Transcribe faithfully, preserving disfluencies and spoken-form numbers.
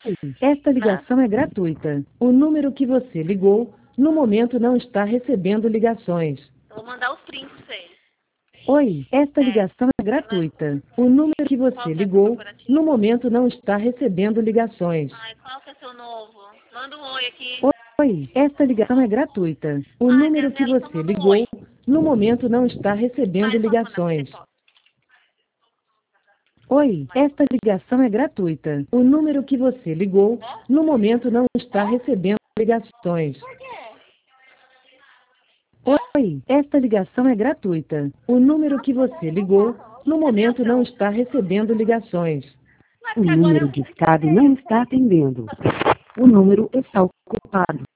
Esta ligação é gratuita. O número que você ligou, no momento não está recebendo ligações. Eu vou mandar os prints pra eles. Oi, esta É. ligação é gratuita. O número que Qual você que é ligou, corporativo? no momento não está recebendo ligações. Ai, qual que é seu novo? Manda um oi aqui. Oi, esta ligação é gratuita. O Ai, número que Gabriela, então você manda um ligou, oi. no momento não está recebendo Vai, posso mandar pra você, ligações. posso? Oi, esta ligação é gratuita. O número que você ligou, no momento não está recebendo ligações. Por quê? Oi, esta ligação é gratuita. O número que você ligou, no momento não está recebendo ligações. Mas O que agora número eu... discado não está atendendo. O número está ocupado.